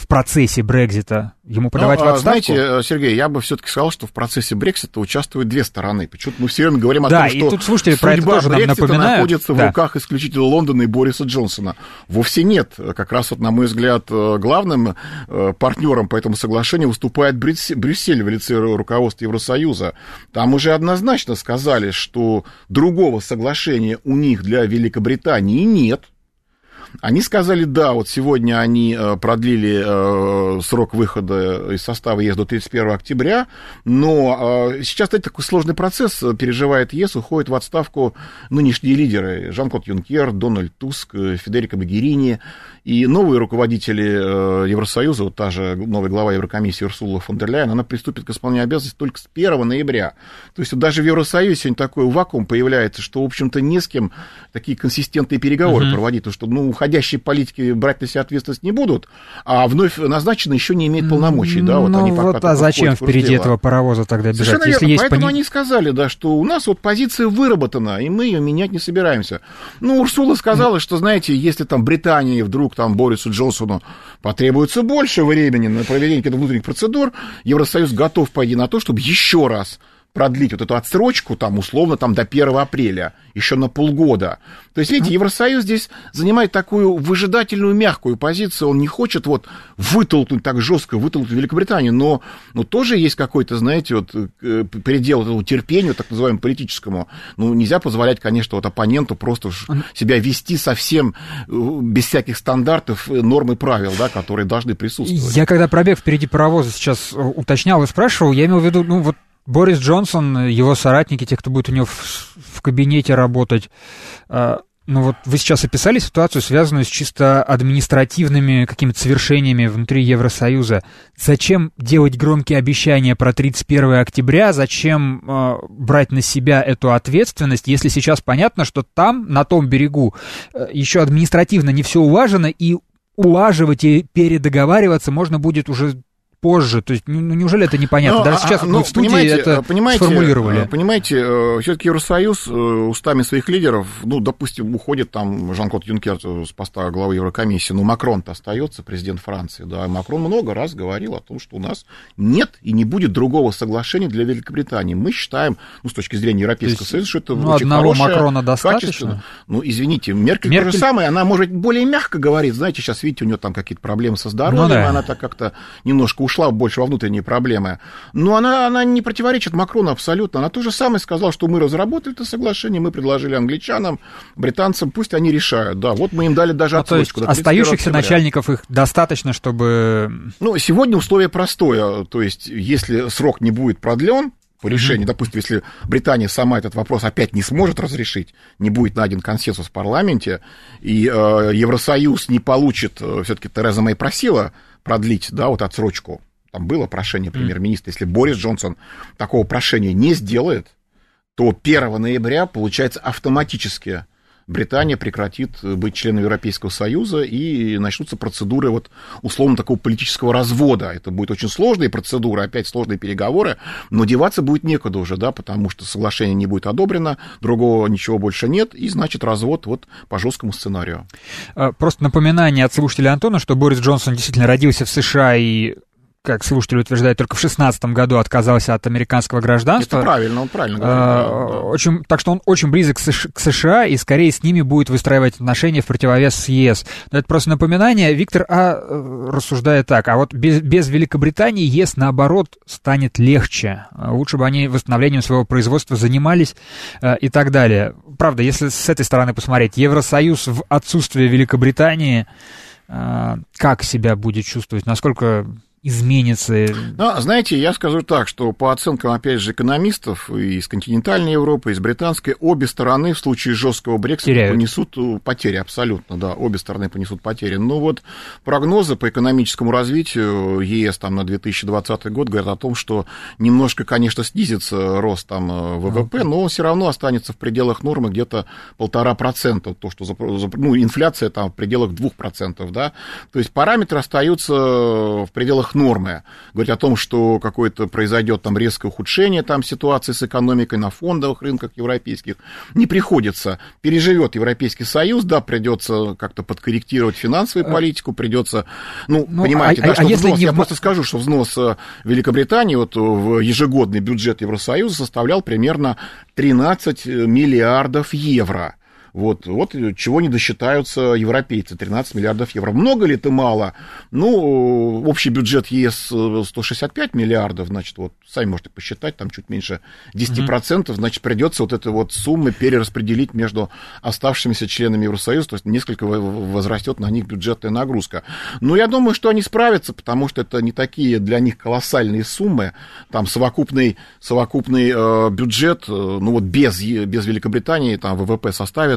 в процессе Брексита? Ему подавать в отставку? Знаете, Сергей, я бы все-таки сказал, что в процессе Брексита участвуют две стороны. Почему-то мы все время говорим о том, что тут слушатели про это тоже нам напоминают. Находится в руках исключительно Лондона и Бориса Джонсона. Вовсе нет. Как раз вот, на мой взгляд, главным партнером по этому соглашению выступает Брюссель в лице руководства Евросоюза. Там уже однозначно сказали, что другого соглашения у них для Великобритании нет. Они сказали, да, вот сегодня они продлили срок выхода из состава ЕС до 31 октября, но сейчас, кстати, такой сложный процесс переживает ЕС, уходят в отставку нынешние лидеры: Жан-Клод Юнкер, Дональд Туск, Федерико Могерини, и новые руководители Евросоюза, вот та же новая глава Еврокомиссии Урсула фон дер Ляйен, она приступит к исполнению обязанностей только с 1 ноября. То есть вот даже в Евросоюзе сегодня такой вакуум появляется, что, в общем-то, не с кем такие консистентные переговоры проводить, потому что, уходящие политики брать на себя ответственность не будут, а вновь назначенные еще не имеют полномочий. Да, вот они пока а зачем впереди этого паровоза тогда бежать? Совершенно верно, есть поэтому они сказали, да, что у нас вот позиция выработана, и мы ее менять не собираемся. Урсула сказала, что, знаете, если там Британии вдруг там Борису Джонсону потребуется больше времени на проведение каких-то внутренних процедур, Евросоюз готов пойти на то, чтобы еще раз продлить вот эту отсрочку, там, условно, там, до 1 апреля, еще на полгода. То есть, видите, Евросоюз здесь занимает такую выжидательную, мягкую позицию, он не хочет вот вытолкнуть так жестко, вытолкнуть Великобританию, но тоже есть какой-то, знаете, вот предел этому терпению, так называемому политическому. Нельзя позволять, конечно, вот оппоненту просто себя вести совсем без всяких стандартов, норм и правил, да, которые должны присутствовать. Я когда пробег впереди паровоза сейчас уточнял и спрашивал, я имел в виду, Борис Джонсон, его соратники, те, кто будет у него в кабинете работать, вы сейчас описали ситуацию, связанную с чисто административными какими-то свершениями внутри Евросоюза. Зачем делать громкие обещания про 31 октября? Зачем брать на себя эту ответственность, если сейчас понятно, что там, на том берегу, еще административно не все улажено, и улаживать и передоговариваться можно будет уже позже, то есть, неужели это непонятно? Даже сейчас мы в студии это сформулировали. Понимаете, все-таки Евросоюз устами своих лидеров, допустим, уходит там Жан-Клод Юнкер с поста главы Еврокомиссии, Макрон-то остается, президент Франции, да, Макрон много раз говорил о том, что у нас нет и не будет другого соглашения для Великобритании. Мы считаем, с точки зрения Европейского Союза, что это очень одного хорошее, Макрона достаточно? Извините, Меркель то же самое, она может более мягко говорить, знаете, сейчас, видите, у нее там какие-то проблемы со здоровьем, она так как-то немножко ушла больше во внутренние проблемы. Но она не противоречит Макрону абсолютно. Она то же самое сказала, что мы разработали это соглашение, мы предложили англичанам, британцам, пусть они решают. Да, вот мы им дали даже отсрочку. То есть остающихся начальников их достаточно, чтобы... Сегодня условие простое. То есть, если срок не будет продлен по решению, допустим, если Британия сама этот вопрос опять не сможет разрешить, не будет найден консенсус в парламенте, и Евросоюз не получит, все-таки Тереза Мэй просила продлить, да, вот отсрочку. Там было прошение премьер-министра. Если Борис Джонсон такого прошения не сделает, то 1 ноября, получается, автоматически Британия прекратит быть членом Европейского Союза, и начнутся процедуры вот условно такого политического развода. Это будет очень сложные процедуры, опять сложные переговоры, но деваться будет некуда уже, да, потому что соглашение не будет одобрено, другого ничего больше нет, и, значит, развод вот по жесткому сценарию. Просто напоминание от слушателя Антона, что Борис Джонсон действительно родился в США и, как слушатель утверждает, только в 2016 году отказался от американского гражданства. Это правильно, он правильно говорит. Так что он очень близок к США, и скорее с ними будет выстраивать отношения в противовес с ЕС. Но это просто напоминание. Виктор рассуждает так, а вот без Великобритании ЕС, наоборот, станет легче. Лучше бы они восстановлением своего производства занимались и так далее. Правда, если с этой стороны посмотреть, Евросоюз в отсутствие Великобритании как себя будет чувствовать, насколько изменится? Знаете, я скажу так, что по оценкам, опять же, экономистов и из континентальной Европы, и из британской, обе стороны в случае жесткого Брексита понесут потери, абсолютно, да, обе стороны понесут потери. Но вот прогнозы по экономическому развитию ЕС там на 2020 год говорят о том, что немножко, конечно, снизится рост там ВВП, но он все равно останется в пределах нормы где-то 1,5%, то, что инфляция там в пределах 2%, да, то есть параметры остаются в пределах как нормы. Говорить о том, что какое-то произойдет там резкое ухудшение там, ситуации с экономикой на фондовых рынках европейских, не приходится. Переживет Европейский Союз, да, придется как-то подкорректировать финансовую политику, придется, понимаете, да, что взнос, я просто скажу, что взнос Великобритании вот в ежегодный бюджет Евросоюза составлял примерно 13 миллиардов евро. Вот чего не досчитаются европейцы, 13 миллиардов евро. Много ли это мало? Общий бюджет ЕС 165 миллиардов, значит, вот сами можете посчитать, там чуть меньше 10%, значит, придется вот эту вот сумму перераспределить между оставшимися членами Евросоюза, то есть несколько возрастет на них бюджетная нагрузка. Но я думаю, что они справятся, потому что это не такие для них колоссальные суммы, там совокупный бюджет, без Великобритании, там ВВП составит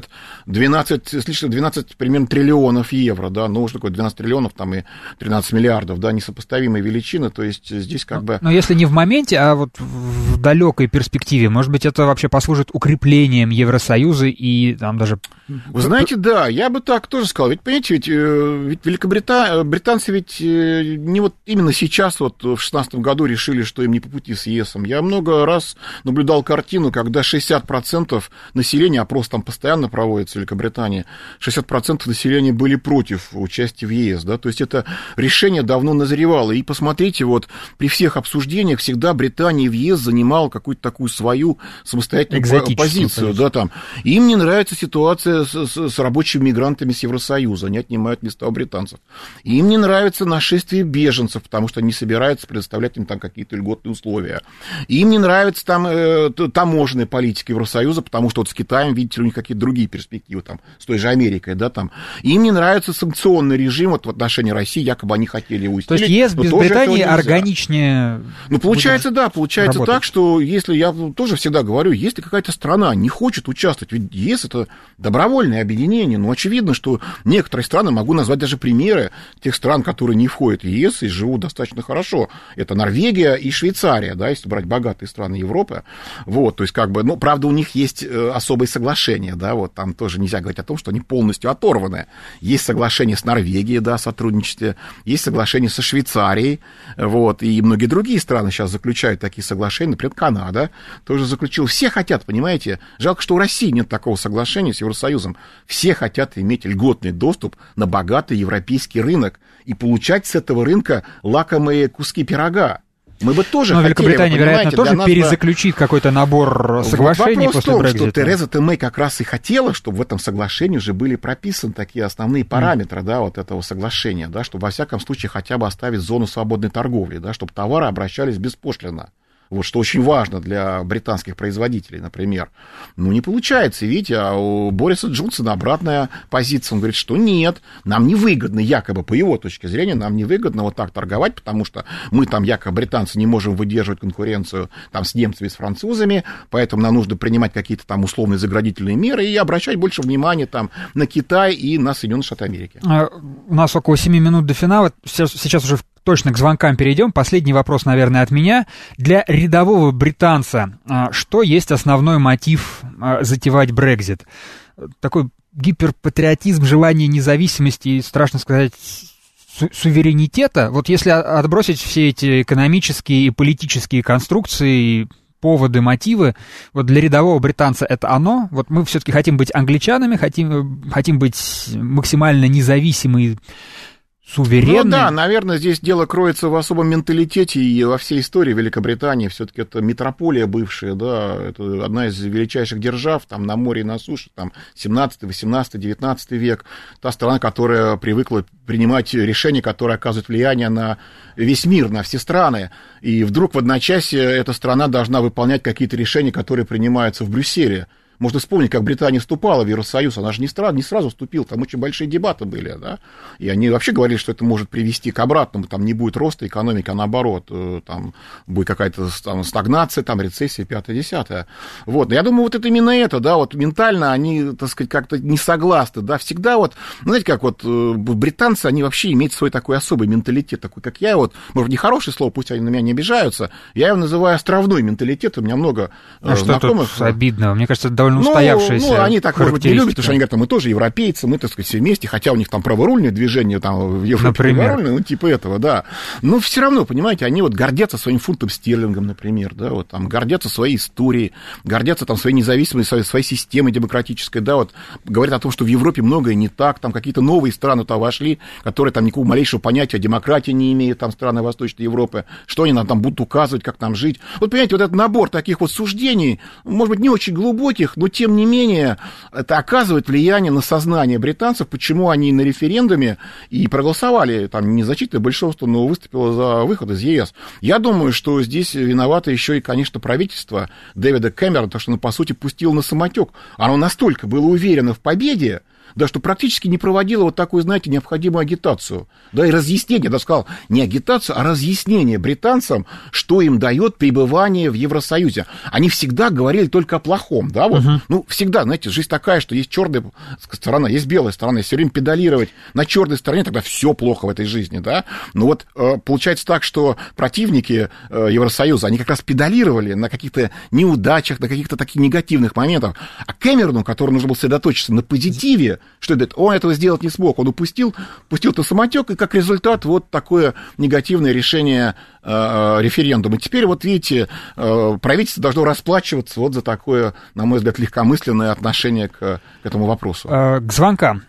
12 примерно триллионов евро, да, что такое 12 триллионов, там и 13 миллиардов, да, несопоставимые величины, то есть здесь как бы... Но если не в моменте, а вот в далекой перспективе, может быть, это вообще послужит укреплением Евросоюза и там даже... Вы знаете, да, я бы так тоже сказал, ведь, понимаете, ведь британцы ведь не вот именно сейчас, вот в 2016 году решили, что им не по пути с ЕСом. Я много раз наблюдал картину, когда 60% населения, опрос там постоянно проводится в Великобритании, 60% населения были против участия в ЕС, да, то есть это решение давно назревало, и посмотрите, вот при всех обсуждениях всегда Британия в ЕС занимала какую-то такую свою самостоятельную позицию, да, там, им не нравится ситуация с рабочими мигрантами с Евросоюза, они отнимают места у британцев, им не нравится нашествие беженцев, потому что они собираются предоставлять им там какие-то льготные условия, им не нравится там таможенная политика Евросоюза, потому что вот с Китаем, видите, у них какие-то другие перспективы, там, с той же Америкой, да, там. Им не нравится санкционный режим вот в отношении России, якобы они хотели его усилить. То есть ЕС без Британии органичнее... Получается, да, получается работать. Так, что если, я тоже всегда говорю, если какая-то страна не хочет участвовать, ведь ЕС это добровольное объединение, очевидно, что некоторые страны, могу назвать даже примеры тех стран, которые не входят в ЕС и живут достаточно хорошо. Это Норвегия и Швейцария, да, если брать богатые страны Европы. Вот, то есть, как бы, правда, у них есть особые соглашения, да, вот там тоже нельзя говорить о том, что они полностью оторваны. Есть соглашение с Норвегией, да, о сотрудничестве, есть соглашение со Швейцарией, вот, и многие другие страны сейчас заключают такие соглашения, например, Канада тоже заключила. Все хотят, понимаете, жалко, что у России нет такого соглашения с Евросоюзом. Все хотят иметь льготный доступ на богатый европейский рынок и получать с этого рынка лакомые куски пирога. Мы бы тоже хотели, Великобритания, вероятно, тоже перезаключит какой-то набор соглашений после Брексита. Вопрос в том, что Тереза Мэй как раз и хотела, чтобы в этом соглашении уже были прописаны такие основные параметры, да, вот этого соглашения, да, чтобы во всяком случае хотя бы оставить зону свободной торговли, да, чтобы товары обращались беспошлинно. Вот, что очень важно для британских производителей, например. Не получается, видите, а у Бориса Джонсона обратная позиция. Он говорит, что нет, нам невыгодно, якобы, по его точке зрения, нам невыгодно вот так торговать, потому что мы там, якобы, британцы, не можем выдерживать конкуренцию там с немцами, с французами, поэтому нам нужно принимать какие-то там условные заградительные меры и обращать больше внимания там на Китай и на Соединенные Штаты Америки. У нас около 7 минут до финала. Сейчас уже точно к звонкам перейдем. Последний вопрос, наверное, от меня. Для рядового британца что есть основной мотив затевать Брексит? Такой гиперпатриотизм, желание независимости и, страшно сказать, суверенитета. Вот если отбросить все эти экономические и политические конструкции, поводы, мотивы, вот для рядового британца это оно. Вот мы все-таки хотим быть англичанами, хотим быть максимально независимыми, суверенный. Да, наверное, здесь дело кроется в особом менталитете и во всей истории Великобритании. Все-таки это метрополия бывшая, да, это одна из величайших держав, там, на море и на суше, там, 17, 18, 19 век. Та страна, которая привыкла принимать решения, которые оказывают влияние на весь мир, на все страны. И вдруг в одночасье эта страна должна выполнять какие-то решения, которые принимаются в Брюсселе. Можно вспомнить, как Британия вступала в Евросоюз, она же не сразу вступила, там очень большие дебаты были, да, и они вообще говорили, что это может привести к обратному, там не будет роста экономики, а наоборот, там будет какая-то там стагнация, там рецессия, 5-10. Вот, я думаю, вот это именно это, да, вот ментально они, так сказать, как-то не согласны, да, всегда вот, знаете, как вот британцы, они вообще имеют свой такой особый менталитет, такой, как я, вот, может, не хорошее слово, пусть они на меня не обижаются, я его называю островной менталитет, у меня много знакомых. Что тут обидного? Мне кажется, довольно устоявшаяся. Ну, они так, может быть, не любят, потому что они говорят, мы тоже европейцы, мы, так сказать, все вместе, хотя у них там праворульное движение, там в Европе праворульное, ну, типа этого, да. Но все равно, понимаете, они вот гордятся своим фунтом стерлингом, например, да, вот там гордятся своей историей, гордятся там своей независимостью, своей системой демократической, да, вот говорят о том, что в Европе многое не так, там какие-то новые страны туда вошли, которые там никакого малейшего понятия о демократии не имеют, там страны Восточной Европы, что они нам там будут указывать, как нам жить. Вот, понимаете, вот этот набор таких вот суждений, может быть, не очень глубоких, но, тем не менее, это оказывает влияние на сознание британцев, почему они на референдуме и проголосовали, там, незначительное большинство, но выступило за выход из ЕС. Я думаю, что здесь виновато еще и, конечно, правительство Дэвида Кэмерона, потому что оно, по сути, пустило на самотек. Оно настолько было уверено в победе, да, что практически не проводила вот такую, знаете, необходимую агитацию, да, и разъяснение, я даже сказал, не агитацию, а разъяснение британцам, что им дает пребывание в Евросоюзе. Они всегда говорили только о плохом, да, вот, ну, всегда, знаете, жизнь такая, что есть черная сторона, есть белая сторона, если все время педалировать на черной стороне, тогда все плохо в этой жизни, да, но вот получается так, что противники Евросоюза, они как раз педалировали на каких-то неудачах, на каких-то таких негативных моментах, а Кэмерону, который нужно было сосредоточиться на позитиве, что это? Он этого сделать не смог. Он пустил на самотек, и как результат вот такое негативное решение референдума. И теперь, вот видите, правительство должно расплачиваться вот за такое, на мой взгляд, легкомысленное отношение к этому вопросу. К звонкам.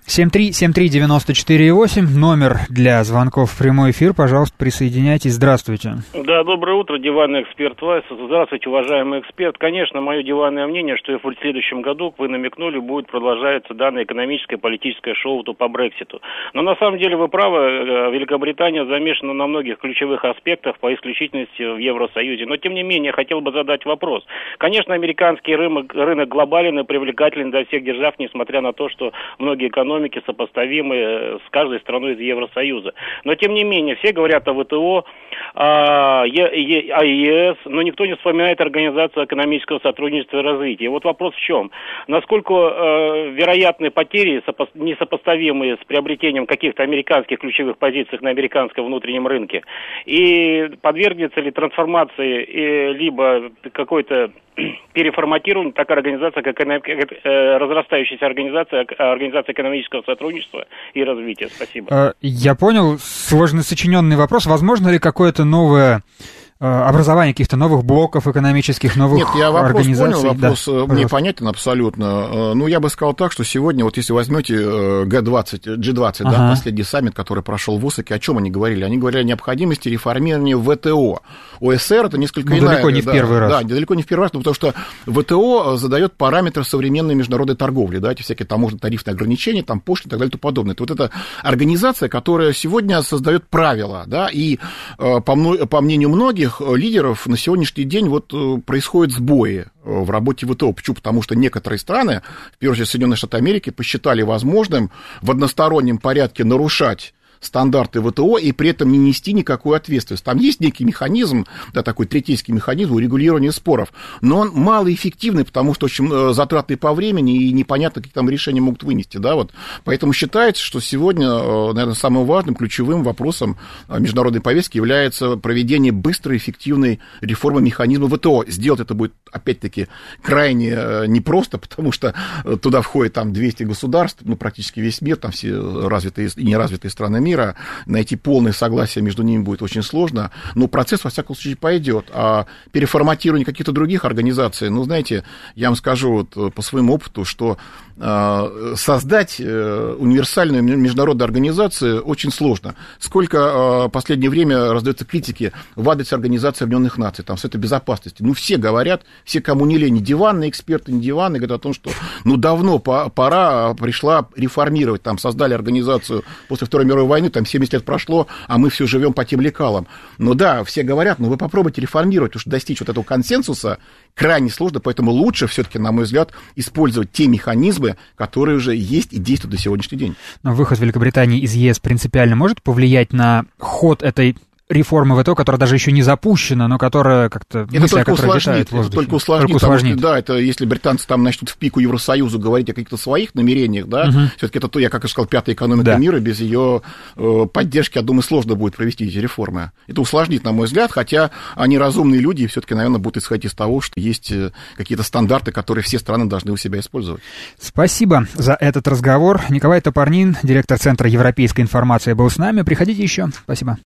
7373948, номер для звонков в прямой эфир. Пожалуйста, присоединяйтесь. Здравствуйте. Да, доброе утро, диванный эксперт Вайс. Здравствуйте, уважаемый эксперт. Конечно, мое диванное мнение, что и в следующем году, вы намекнули, будет продолжаться данное экономическое и политическое шоу по Брекситу. Но на самом деле вы правы, Великобритания замешана на многих ключевых аспектах по исключительности в Евросоюзе. Но, тем не менее, хотел бы задать вопрос. Конечно, американский рынок глобален и привлекателен для всех держав, несмотря на то, что многие экономики сопоставимы с каждой страной из Евросоюза. Но, тем не менее, все говорят о ВТО, о ЕС, но никто не вспоминает Организацию экономического сотрудничества и развития. Вот вопрос в чем? Насколько вероятны потери, несопоставимые с приобретением каких-то американских ключевых позиций на американском внутреннем рынке? И подвергнется ли трансформации либо какой-то переформатированию такая организация, как разрастающаяся организация экономического сотрудничества и развития? Спасибо. Я понял. Сложно сочиненный вопрос. Возможно ли какое-то новое образование каких-то новых блоков экономических, новых организаций? Нет, я вопрос понял, вопрос да, мне понятен абсолютно. Ну, я бы сказал так, что сегодня, вот если возьмете G20, да, последний саммит, который прошел в Осаке, о чем они говорили? Они говорили о необходимости реформирования ВТО. ОСР это несколько иная. Далеко не в первый раз. Да, далеко не в первый раз, потому что ВТО задает параметры современной международной торговли, да, эти всякие таможенно-тарифные ограничения, там пошлины и так далее и тому подобное. Это вот эта организация, которая сегодня создает правила, да, и по мнению многих лидеров на сегодняшний день вот происходят сбои в работе ВТО. Почему? Потому что некоторые страны, в первую очередь Соединенные Штаты Америки, посчитали возможным в одностороннем порядке нарушать стандарты ВТО и при этом не нести никакую ответственность. Там есть некий механизм, да, такой третейский механизм урегулирования споров, но он малоэффективный, потому что очень затратный по времени и непонятно, какие там решения могут вынести. Да, вот. Поэтому считается, что сегодня, наверное, самым важным, ключевым вопросом международной повестки является проведение быстрой, эффективной реформы механизма ВТО. Сделать это будет, опять-таки, крайне непросто, потому что туда входит там 200 государств, ну, практически весь мир, там все развитые и неразвитые страны мира, найти полное согласие между ними будет очень сложно, но процесс, во всяком случае, пойдет. А переформатирование каких-то других организаций, ну, знаете, я вам скажу вот по своему опыту, что создать универсальную международную организацию очень сложно. Сколько в последнее время раздается критики в адрес Организации Объединенных Наций, там, Совета Безопасности. Ну, все говорят, все, кому не лень, диванные эксперты, не диванные, говорят о том, что, ну, давно пора пришла реформировать, там, создали организацию после Второй мировой войны, там, 70 лет прошло, а мы все живем по тем лекалам. Ну, да, все говорят, ну, вы попробуйте реформировать, потому что достичь вот этого консенсуса крайне сложно, поэтому лучше все-таки, на мой взгляд, использовать те механизмы, которые уже есть и действуют до сегодняшний день. Но выход Великобритании из ЕС принципиально может повлиять на ход этой реформы ВТО, которая даже еще не запущена, но которая как-то мысль, которая витает в воздухе. Только усложнит. Что, да, это если британцы там начнут в пику Евросоюзу говорить о каких-то своих намерениях, да, все-таки это, я как и сказал, пятая экономика мира, без ее поддержки, я думаю, сложно будет провести эти реформы. Это усложнит, на мой взгляд, хотя они разумные люди, и все-таки, наверное, будут исходить из того, что есть какие-то стандарты, которые все страны должны у себя использовать. Спасибо за этот разговор. Николай Топорнин, директор Центра европейской информации, был с нами. Приходите еще. Спасибо.